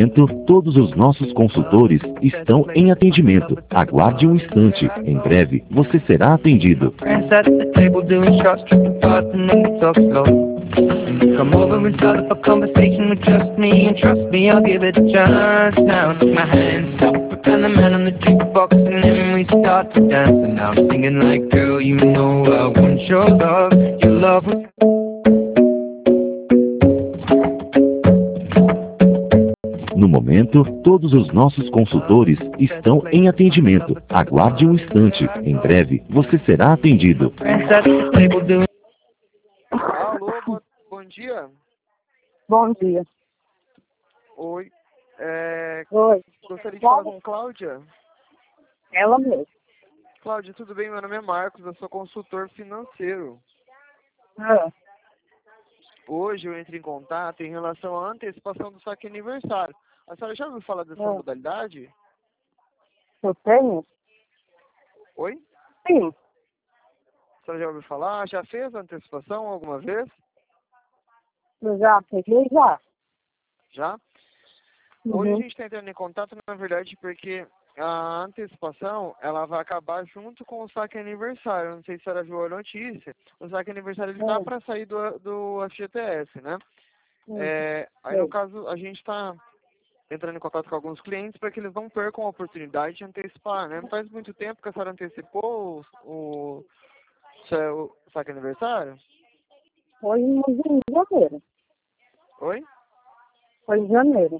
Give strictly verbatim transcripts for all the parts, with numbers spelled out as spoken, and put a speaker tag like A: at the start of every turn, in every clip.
A: momento, todos os nossos consultores estão em atendimento. Aguarde um instante. Em breve, você será atendido. Come over and start up a conversation with just me, and trust me, I'll give it a chance. Now look, my hands up, and the man on the jukebox, and then we start to dance. And now I'm singing like, girl, you know I want your love, your love was... No momento, todos os nossos consultores estão em atendimento. Aguarde um instante. Em breve, você será atendido.
B: Alô, bo- bom dia.
C: Bom dia.
B: Oi. É,
C: Oi.
B: gostaria de falar com Cláudia.
C: Ela mesmo.
B: Cláudia, tudo bem? Meu nome é Marcos, eu sou consultor financeiro.
C: Ah,
B: Hoje eu entro em contato em relação à antecipação do saque aniversário. A senhora já ouviu falar dessa
C: Ah.
B: modalidade?
C: eu tenho?
B: Oi?
C: Sim.
B: A senhora já ouviu falar? Já fez a antecipação alguma vez?
C: Eu já peguei já.
B: Já? Hoje a
C: Uhum.
B: gente está entrando em contato, na verdade, porque a antecipação, ela vai acabar junto com o saque aniversário. Eu não sei se a senhora viu a notícia. O saque aniversário, ele está
C: Hum.
B: para sair do, do F G T S, né?
C: Hum.
B: É, aí,
C: Sei.
B: no caso, a gente está entrando em contato com alguns clientes para que eles não percam a oportunidade de antecipar, né? Não faz muito tempo que a senhora antecipou o, o seu saque aniversário?
C: Foi em janeiro.
B: Oi?
C: Foi em janeiro.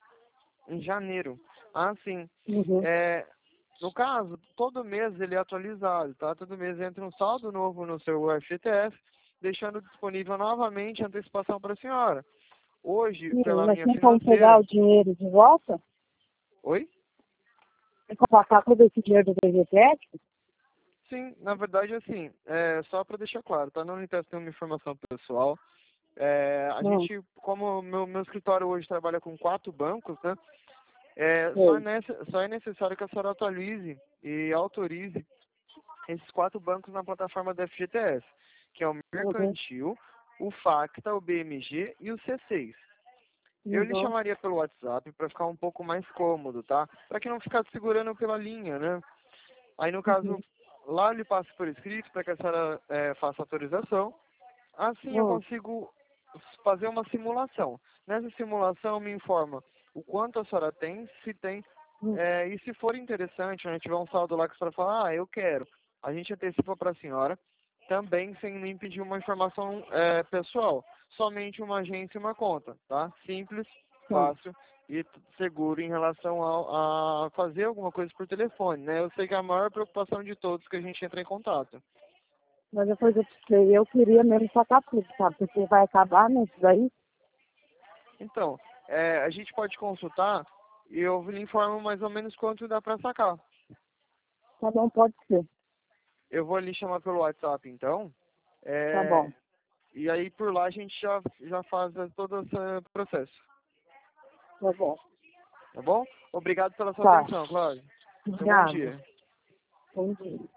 B: Em janeiro. Ah, sim.
C: Uhum.
B: É, no caso, todo mês ele é atualizado, tá? Todo mês entra um saldo novo no seu F G T S, deixando disponível novamente a antecipação para a senhora. Hoje,
C: Sim,
B: pela
C: mas
B: minha
C: tem como pegar
B: financeira...
C: o dinheiro de volta?
B: Oi?
C: Tem como passar todo esse dinheiro do B G T S?
B: Sim, na verdade, assim, é, só para deixar claro, tá? Não necessita ter uma informação pessoal. É, a
C: Não.
B: gente, como meu, meu escritório hoje trabalha com quatro bancos, né? É,
C: Sei.
B: só, é nece- só é necessário que a senhora atualize e autorize esses quatro bancos na plataforma da F G T S, que é o Mercantil, o Facta, o B M G e o C seis. Eu lhe
C: Uhum.
B: chamaria pelo WhatsApp para ficar um pouco mais cômodo, tá? Para que não ficasse segurando pela linha, né? Aí, no caso,
C: Uhum.
B: lá eu lhe passo por escrito para que a senhora é, faça autorização. Assim eu
C: Uhum.
B: consigo fazer uma simulação. Nessa simulação me informa o quanto a senhora tem, se tem,
C: Uhum.
B: é, e se for interessante, a gente tiver um saldo lá que a senhora fala, ah, eu quero, a gente antecipa para a senhora, também sem nem pedir uma informação é, pessoal, somente uma agência e uma conta, tá? Simples, fácil e t- seguro em relação ao- a fazer alguma coisa por telefone, né? Eu sei que é a maior preocupação de todos que a gente entra em contato.
C: Mas depois eu pensei, eu queria mesmo sacar tudo, sabe? Porque vai acabar nisso daí.
B: Então, é, a gente pode consultar e eu lhe informo mais ou menos quanto dá para sacar.
C: Tá bom, pode ser.
B: Eu vou lhe chamar pelo WhatsApp, então. É,
C: Tá bom.
B: e aí, por lá, a gente já, já faz todo esse processo.
C: Tá bom.
B: Tá bom? Obrigado pela sua
C: Tá.
B: atenção, Cláudio. Então, bom
C: Obrigada.
B: dia.
C: Bom dia.